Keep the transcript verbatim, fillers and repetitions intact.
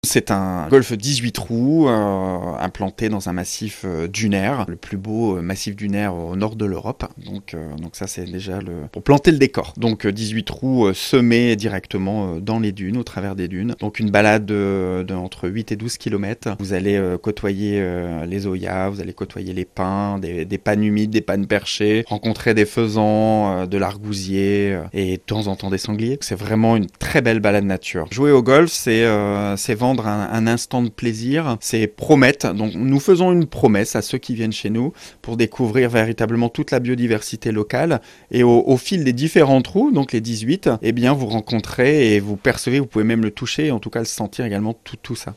C'est un Golf dix-huit trous euh, implanté dans un massif euh, dunaire, le plus beau euh, massif dunaire au nord de l'Europe. Donc, euh, donc ça c'est déjà le pour planter le décor. Donc euh, dix-huit trous euh, semés directement euh, dans les dunes, au travers des dunes. Donc une balade de, de entre huit et douze kilomètres. Vous allez euh, côtoyer euh, les oyas, vous allez côtoyer les pins, des, des pannes humides, des pannes perchées, rencontrer des faisans, euh, de l'argousier euh, et de temps en temps des sangliers. C'est vraiment une très belle balade nature. Jouer au golf, c'est euh, c'est vendre Un, un instant de plaisir, c'est promettre. Donc nous faisons une promesse à ceux qui viennent chez nous pour découvrir véritablement toute la biodiversité locale et au, au fil des différents trous, donc les dix-huit, eh bien vous rencontrez et vous percevez, vous pouvez même le toucher, en tout cas le sentir également tout, tout ça.